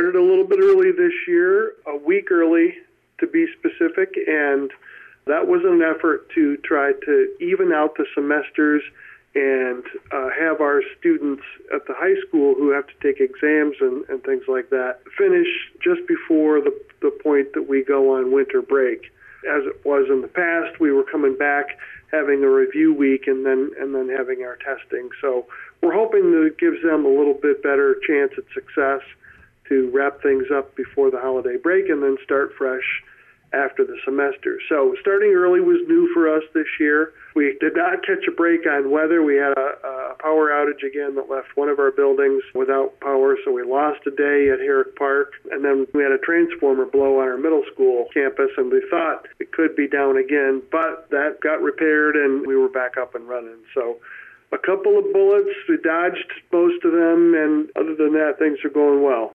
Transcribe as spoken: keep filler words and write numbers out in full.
started a little bit early this year, a week early to be specific, and that was an effort to try to even out the semesters and uh, have our students at the high school who have to take exams and, and things like that finish just before the, the point that we go on winter break. As it was in the past, we were coming back, having a review week, and then and then having our testing. So we're hoping that it gives them a little bit better chance at success to wrap things up before the holiday break and then start fresh after the semester. So starting early was new for us this year. We did not catch a break on weather. We had a, a power outage again that left one of our buildings without power, so we lost a day at Herrick Park. And then we had a transformer blow on our middle school campus, and we thought it could be down again, but that got repaired and we were back up and running. So a couple of bullets, we dodged most of them, and other than that, things are going well.